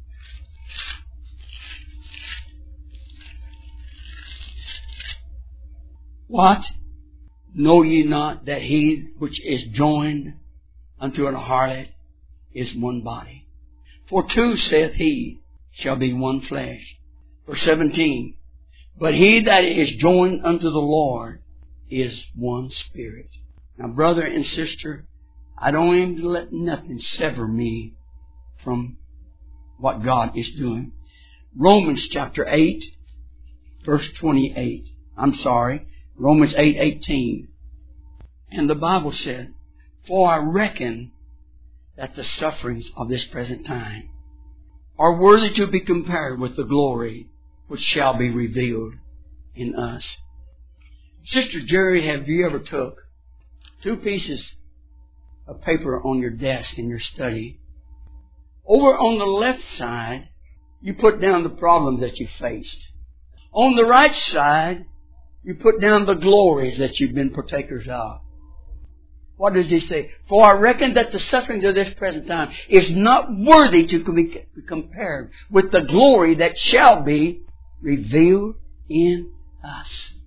What? Know ye not that he which is joined unto an harlot is one body? For two, saith he, shall be one flesh. Verse 17. But he that is joined unto the Lord is one spirit. Now, brother and sister, I don't even let nothing sever me from what God is doing. Romans chapter 8, verse 28. Romans 8:18. And the Bible said, For I reckon that the sufferings of this present time are worthy to be compared with the glory which shall be revealed in us. Sister Jerry, have you ever took 2 pieces of paper on your desk in your study? Over on the left side, you put down the problems that you faced. On the right side, you put down the glories that you've been partakers of. What does he say? For I reckon that the sufferings of this present time is not worthy to be compared with the glory that shall be revealed in us.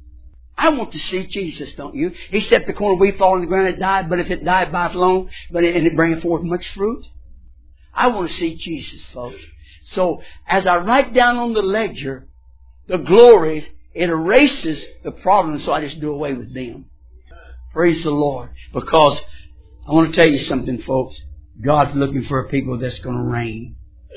I want to see Jesus, don't you? He said the corn of wheat fall on the ground, it died, but if it died by alone, and it bringeth forth much fruit. I want to see Jesus, folks. So, as I write down on the ledger the glories, it erases the problems, so I just do away with them. Praise the Lord. Because I want to tell you something, folks. God's looking for a people that's going to reign.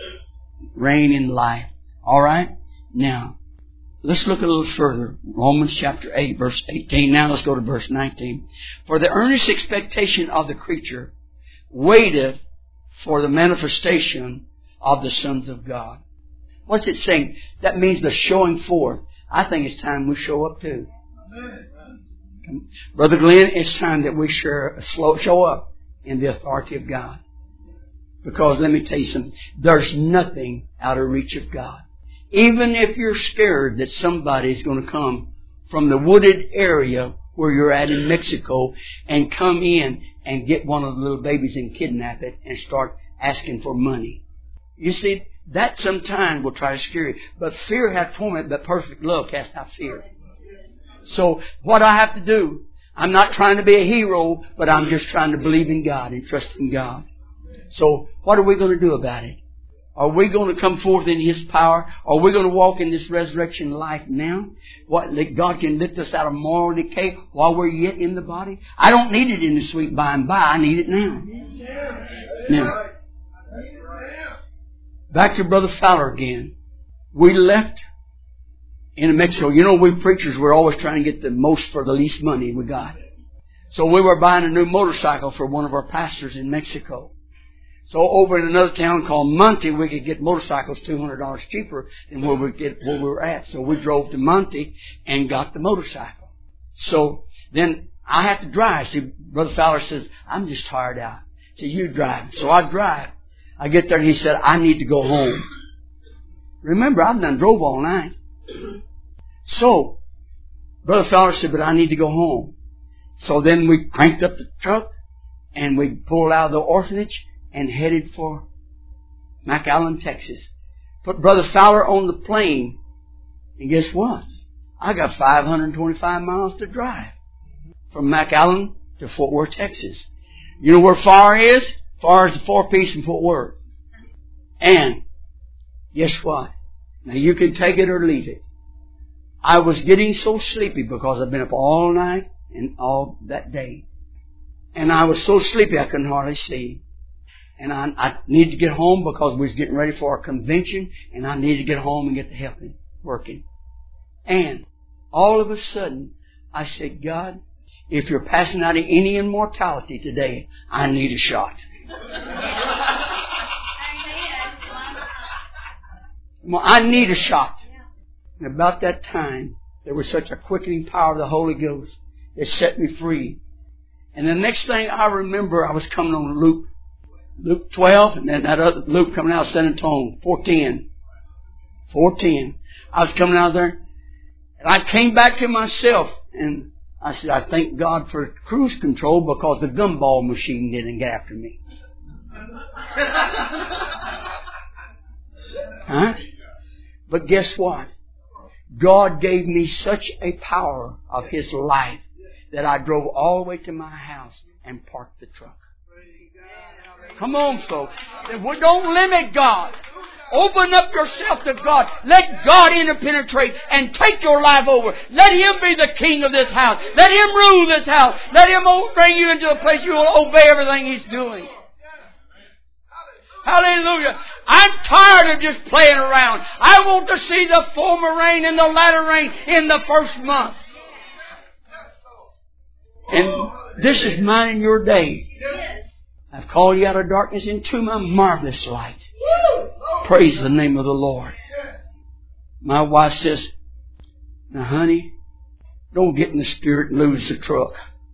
Reign in life. All right? Now, let's look a little further. Romans chapter 8, verse 18. Now let's go to verse 19. For the earnest expectation of the creature waiteth for the manifestation of the sons of God. What's it saying? That means the showing forth. I think it's time we show up too. Brother Glenn, it's time that we show up in the authority of God. Because let me tell you something. There's nothing out of reach of God. Even if you're scared that somebody's going to come from the wooded area where you're at in Mexico and come in and get one of the little babies and kidnap it and start asking for money. You see, that sometimes will try to scare you. But fear hath torment, but perfect love cast out fear. So what I have to do, I'm not trying to be a hero, but I'm just trying to believe in God and trust in God. So what are we going to do about it? Are we going to come forth in His power? Are we going to walk in this resurrection life now? What, that God can lift us out of moral decay while we're yet in the body? I don't need it in the sweet by and by. I need it now. Now, back to Brother Fowler again. We left in Mexico. You know, we preachers, we're always trying to get the most for the least money we got. So we were buying a new motorcycle for one of our pastors in Mexico. So over in another town called Monte, we could get motorcycles $200 cheaper than where we were at. So we drove to Monte and got the motorcycle. So then I have to drive. See, Brother Fowler says, I'm just tired out. So you drive. So I drive. I get there and he said, I need to go home. Remember, I've done drove all night. So Brother Fowler said, but I need to go home. So then we cranked up the truck and we pulled out of the orphanage and headed for McAllen, Texas. Put Brother Fowler on the plane. And guess what? I got 525 miles to drive from McAllen to Fort Worth, Texas. You know where Far is? Far is the four-piece in Fort Worth. And guess what? Now you can take it or leave it. I was getting so sleepy because I've been up all night and all that day. And I was so sleepy I couldn't hardly see. And I needed to get home because we was getting ready for our convention, and I needed to get home and get to helping, working. And all of a sudden, I said, God, if you're passing out any immortality today, I need a shot. Well, I need a shot. And about that time, there was such a quickening power of the Holy Ghost that set me free. And the next thing I remember, I was coming on Luke 12, and then that other Luke coming out of San Antonio, 4:10. 4:10. I was coming out there, and I came back to myself, and I said, I thank God for cruise control because the gumball machine didn't get after me. Huh? But guess what? God gave me such a power of His life that I drove all the way to my house and parked the truck. Come on, folks. Don't limit God. Open up yourself to God. Let God interpenetrate and take your life over. Let Him be the king of this house. Let Him rule this house. Let Him bring you into a place you will obey everything He's doing. Hallelujah. I'm tired of just playing around. I want to see the former rain and the latter rain in the first month. And this is mine and your day. I've called you out of darkness into my marvelous light. Praise the name of the Lord. My wife says, now honey, don't get in the spirit and lose the truck.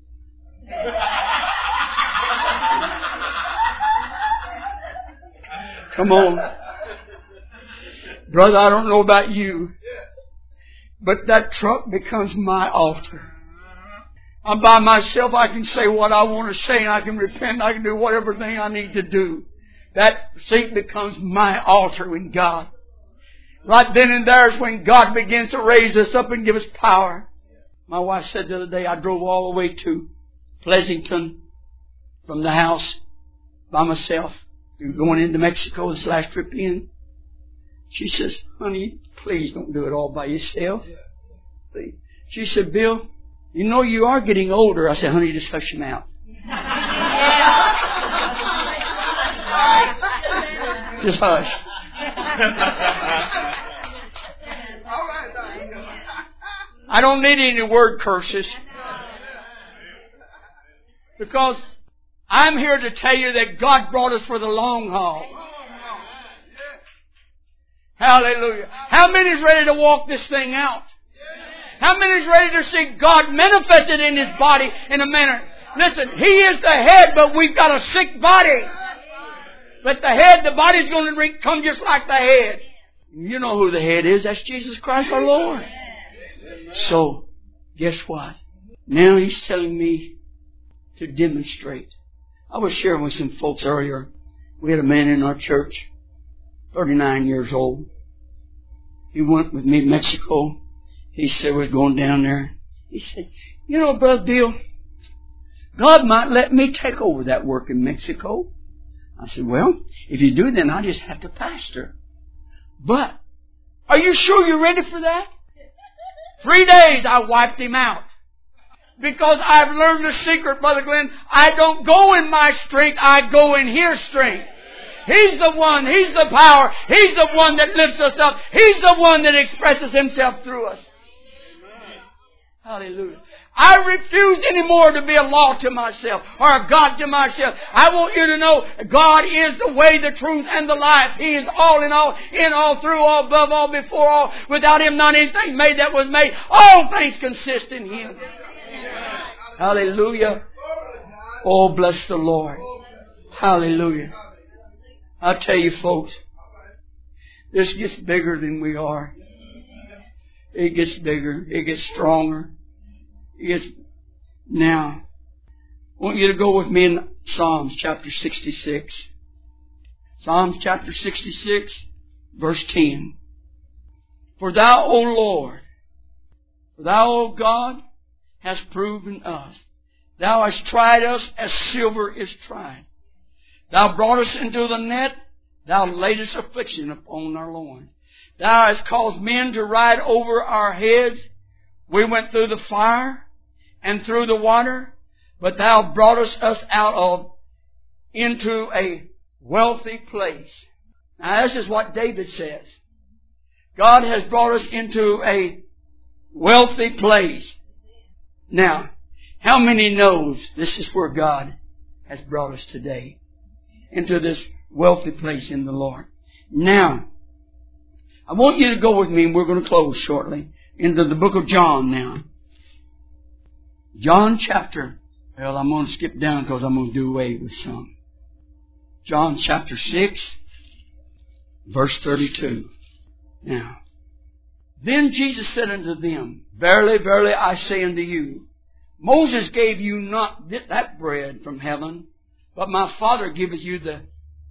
Come on. Brother, I don't know about you, but that truck becomes my altar. I'm by myself. I can say what I want to say, and I can repent. I can do whatever thing I need to do. That seat becomes my altar in God. Right then and there is when God begins to raise us up and give us power. My wife said the other day, I drove all the way to Pleasanton from the house by myself, going into Mexico this last trip in. She says, honey, please don't do it all by yourself. Please. She said, Bill, you know you are getting older. I said, honey, just hush your mouth. Just hush. I don't need any word curses. Because I'm here to tell you that God brought us for the long haul. Hallelujah. How many is ready to walk this thing out? How many is ready to see God manifested in His body in a manner? Listen, He is the head, but we've got a sick body. But the body's going to come just like the head. You know who the head is. That's Jesus Christ our Lord. So, guess what? Now He's telling me to demonstrate. I was sharing with some folks earlier. We had a man in our church, 39 years old. He went with me to Mexico. He said, we're going down there. He said, you know, Brother Bill, God might let me take over that work in Mexico. I said, well, if you do, then I just have to pastor. But, are you sure you're ready for that? 3 days I wiped him out. Because I've learned the secret, Brother Glenn. I don't go in my strength, I go in His strength. He's the one, He's the power, He's the one that lifts us up, He's the one that expresses Himself through us. Hallelujah. I refuse anymore to be a law to myself or a God to myself. I want you to know God is the way, the truth, and the life. He is all in all, through all, above all, before all. Without Him, not anything made that was made. All things consist in Him. Hallelujah. Oh, bless the Lord. Hallelujah. I tell you, folks, this gets bigger than we are. It gets bigger. It gets stronger. Now, I want you to go with me in Psalms chapter 66. Psalms chapter 66, verse 10. For Thou, O Lord, for Thou, O God, hast proven us. Thou hast tried us as silver is tried. Thou brought us into the net. Thou laidest affliction upon our loins. Thou hast caused men to ride over our heads. We went through the fire and through the water, but Thou broughtest us out into a wealthy place. Now this is what David says. God has brought us into a wealthy place. Now, how many knows this is where God has brought us today? Into this wealthy place in the Lord. Now, I want you to go with me, and we're going to close shortly, into the book of John now. John chapter, well, I'm going to skip down because I'm going to do away with some. John chapter 6, verse 32. Now, then Jesus said unto them, Verily, verily, I say unto you, Moses gave you not that bread from heaven, but my Father giveth you the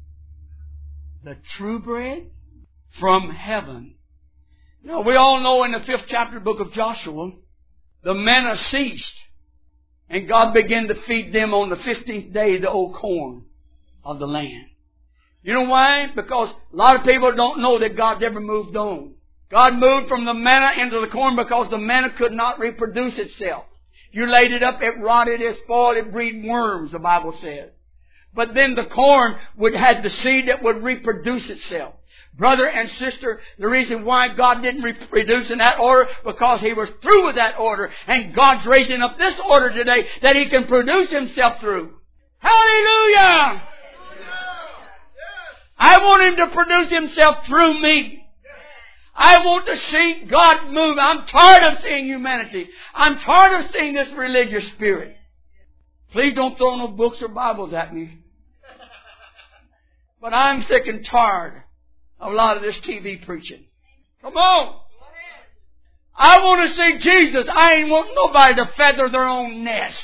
true bread from heaven. Now, we all know in the 5th chapter of the book of Joshua, the manna ceased, and God began to feed them on the 15th day the old corn of the land. You know why? Because a lot of people don't know that God never moved on. God moved from the manna into the corn because the manna could not reproduce itself. You laid it up, it rotted, it spoiled, it breed worms, the Bible says. But then the corn had the seed that would reproduce itself. Brother and sister, the reason why God didn't reproduce in that order, because He was through with that order. And God's raising up this order today that He can produce Himself through. Hallelujah! I want Him to produce Himself through me. I want to see God move. I'm tired of seeing humanity. I'm tired of seeing this religious spirit. Please don't throw no books or Bibles at me. But I'm sick and tired of a lot of this TV preaching. Come on. I want to see Jesus. I ain't want nobody to feather their own nest.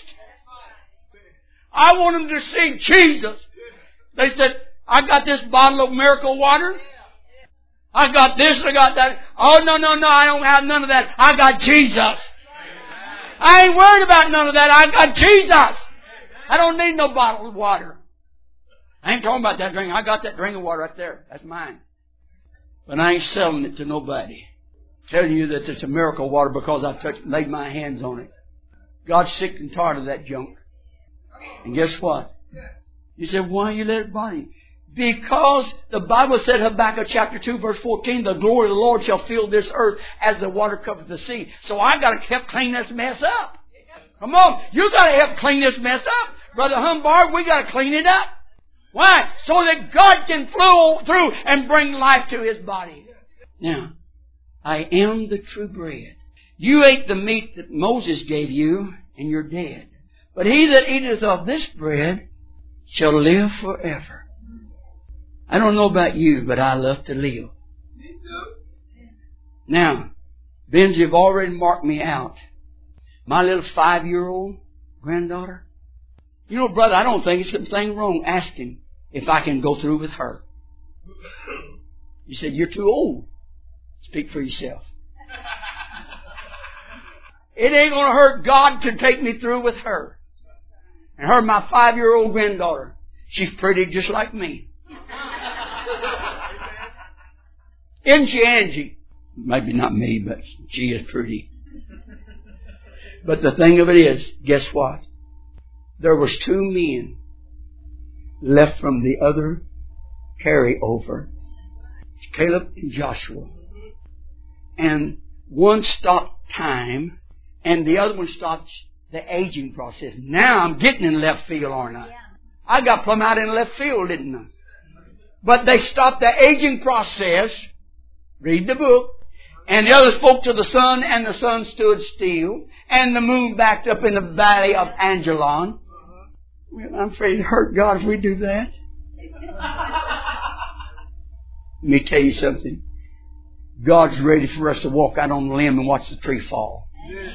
I want them to see Jesus. They said, I got this bottle of miracle water. I got this, I got that. Oh, no, I don't have none of that. I got Jesus. I ain't worried about none of that. I got Jesus. I don't need no bottle of water. I ain't talking about that drink. I got that drink of water right there. That's mine. But I ain't selling it to nobody. I'm telling you that it's a miracle water because I've laid my hands on it. God's sick and tired of that junk. And guess what? You said, why you let it bother you? Because the Bible said, Habakkuk chapter 2 verse 14, the glory of the Lord shall fill this earth as the water covers the sea. So I got to help clean this mess up. Come on, you got to help clean this mess up. Brother Humbard, we got to clean it up. Why? So that God can flow through and bring life to His body. Now, I am the true bread. You ate the meat that Moses gave you, and you're dead. But he that eateth of this bread shall live forever. I don't know about you, but I love to live. Now, Benji have already marked me out. My little 5-year-old granddaughter. You know, brother, I don't think it's anything wrong asking if I can go through with her. You said, you're too old. Speak for yourself. It ain't going to hurt God to take me through with her. And her, my 5-year-old granddaughter. She's pretty just like me. Isn't she, Angie? Maybe not me, but she is pretty. But the thing of it is, guess what? There was 2 men left from the other carryover. Caleb and Joshua. And one stopped time, and the other one stopped the aging process. Now I'm getting in left field, aren't I? I got plumb out in left field, didn't I? But they stopped the aging process. Read the book. And the other spoke to the sun, and the sun stood still. And the moon backed up in the valley of Angelon. Well, I'm afraid it hurt God if we do that. Let me tell you something. God's ready for us to walk out on the limb and watch the tree fall.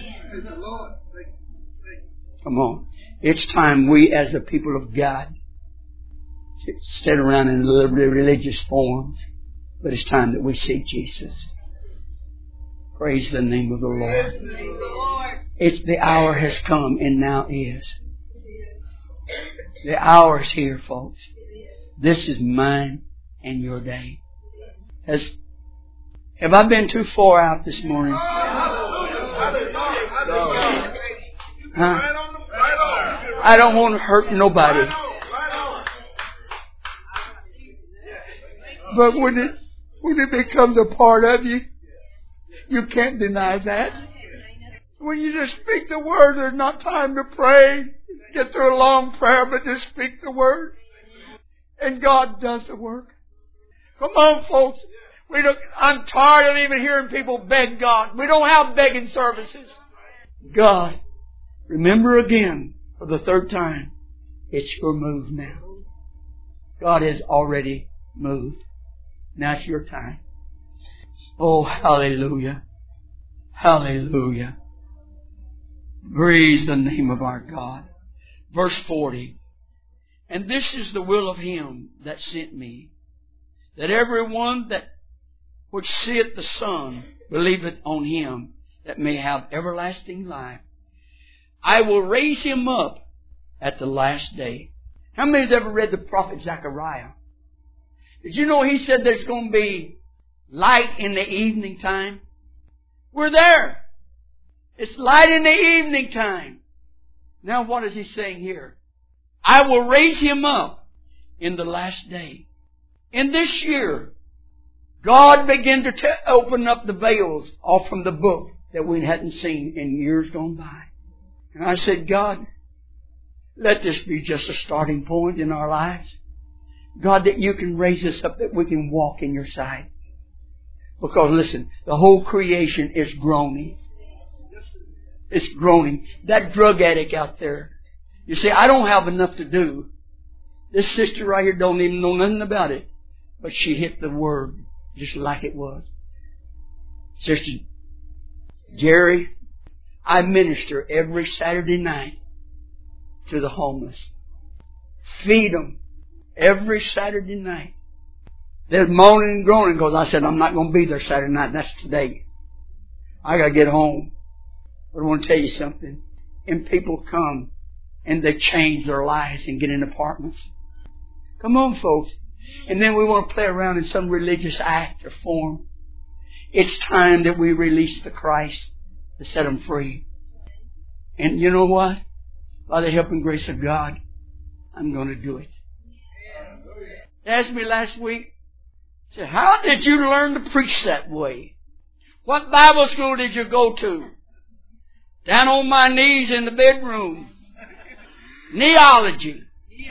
Come on. It's time we as the people of God sit around in religious forms. But it's time that we see Jesus. Praise the name of the Lord. It's the hour has come and now is. The hour is here, folks. This is mine and your day. Have I been too far out this morning? Huh? I don't want to hurt nobody. But when it becomes a part of you, you can't deny that. When you just speak the word, there's not time to pray, get through a long prayer, but just speak the word. And God does the work. Come on, folks. I'm tired of even hearing people beg God. We don't have begging services. God, remember again for the 3rd time, it's your move now. God has already moved. Now it's your time. Oh, hallelujah. Hallelujah. Praise the name of our God. Verse 40. And this is the will of Him that sent me, that everyone that which seeth the Son believeth on Him, that may have everlasting life. I will raise him up at the last day. How many have ever read the prophet Zechariah? Did you know he said there's going to be light in the evening time? We're there. It's light in the evening time. Now what is he saying here? I will raise him up in the last day. In this year, God began to open up the veils off from the book that we hadn't seen in years gone by. And I said, God, let this be just a starting point in our lives. God, that you can raise us up, that we can walk in your sight. Because listen, the whole creation is groaning. It's groaning. That drug addict out there. You see, I don't have enough to do. This sister right here don't even know nothing about it. But she hit the word just like it was. Sister Jerry, I minister every Saturday night to the homeless. Feed them every Saturday night. They're moaning and groaning because I said, I'm not going to be there Saturday night. That's today. I got to get home. But I want to tell you something. And people come and they change their lives and get in apartments. Come on, folks. And then we want to play around in some religious act or form. It's time that we release the Christ to set them free. And you know what? By the help and grace of God, I'm going to do it. They asked me last week, said, how did you learn to preach that way? What Bible school did you go to? Down on my knees in the bedroom. Neology.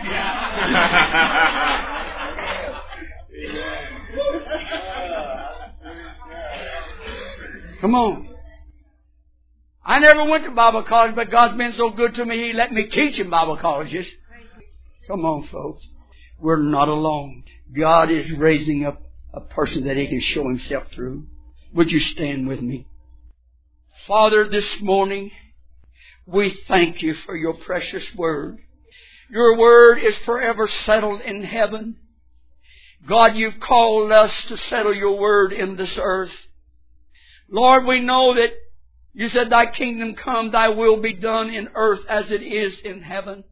Come on. I never went to Bible college, but God's been so good to me, He let me teach in Bible colleges. Come on, folks. We're not alone. God is raising up a person that He can show Himself through. Would you stand with me? Father, this morning, we thank You for Your precious Word. Your Word is forever settled in heaven. God, You've called us to settle Your Word in this earth. Lord, we know that You said, Thy kingdom come, Thy will be done in earth as it is in heaven.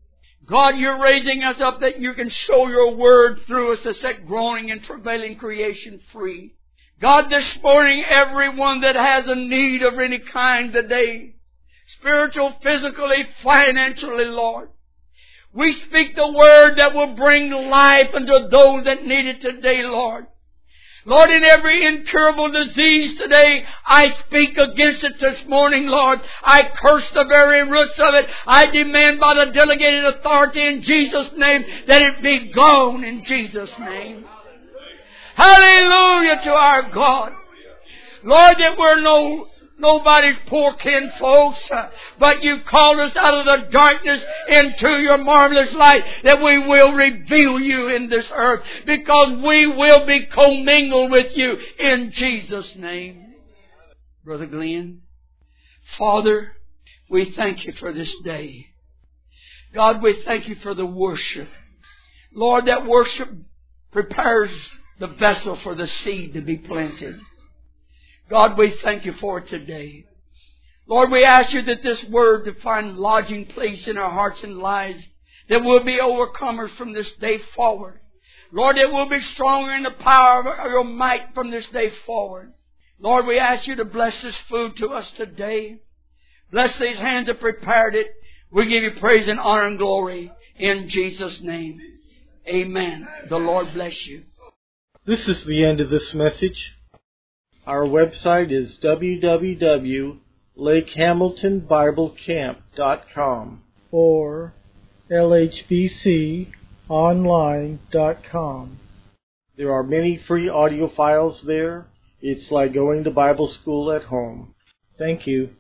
God, You're raising us up that You can show Your Word through us to set groaning and travailing creation free. God, this morning, everyone that has a need of any kind today, spiritual, physically, financially, Lord, we speak the Word that will bring life unto those that need it today, Lord. Lord, in every incurable disease today, I speak against it this morning, Lord. I curse the very roots of it. I demand by the delegated authority in Jesus' name that it be gone in Jesus' name. Hallelujah to our God. Lord, that we're nobody's poor kin folks, but You called us out of the darkness into Your marvelous light, that we will reveal You in this earth, because we will be commingled with You in Jesus' name. Brother Glenn, Father, we thank You for this day. God, we thank You for the worship. Lord, that worship prepares the vessel for the seed to be planted. God, we thank You for it today. Lord, we ask You that this word to find lodging place in our hearts and lives, that we'll be overcomers from this day forward. Lord, that we'll be stronger in the power of Your might from this day forward. Lord, we ask You to bless this food to us today. Bless these hands that prepared it. We give You praise and honor and glory in Jesus' name. Amen. The Lord bless you. This is the end of this message. Our website is www.lakehamiltonbiblecamp.com or lhbconline.com. There are many free audio files there. It's like going to Bible school at home. Thank you.